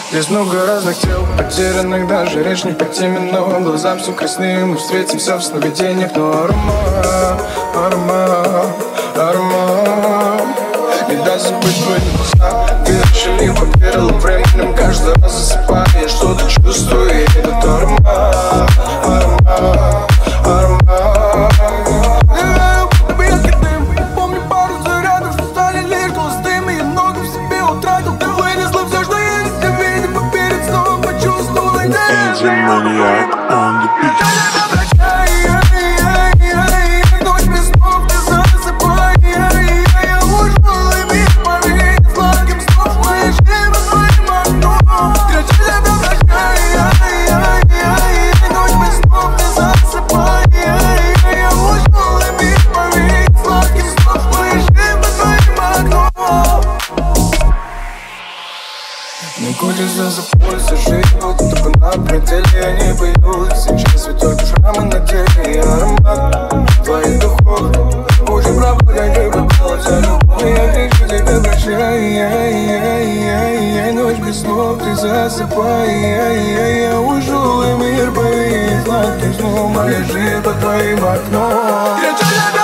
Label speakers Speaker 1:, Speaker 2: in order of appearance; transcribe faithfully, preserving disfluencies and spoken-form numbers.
Speaker 1: Здесь много разных тел, потерянных, даже речь не по теме, но глазам все красные, мы встретимся в сновидениях. Но аромат, аромат, аромат не даст забыть твои глаза. Ты решили поверила временем, каждый раз засыпая, я что-то чувствую, и этот аромат, аромат, аромат.
Speaker 2: Помню пару зарядов, что стали лишь холостыми. Я много в себе утратил, ты вынесла все, что есть в тебе. Видимо, перед сном почувствовала
Speaker 3: Angel Maniac on the beat.
Speaker 2: ночь без снов, ты засыпай. Я ушел, и мир повеет сладким сном. Моя жизнь твоим окном. Кричу тебя прощай. Ночь без снов, ты засыпай. Я ушел, и мир повеет сладким сном. Моя жизнь твоим окном.
Speaker 1: Не крутится за пояс, жизнь будто бы на пределе. Я не боюсь, сейчас ведь только шрамы на теле. И аромат твоих духов уже правда, я не попалась, а любовь. Я кричу тебе прощай. Ночь без снов, ты засыпай. Я ушел, и мир повеет сладким сном. Моя жизнь под твоим окном.
Speaker 2: Кричу тебе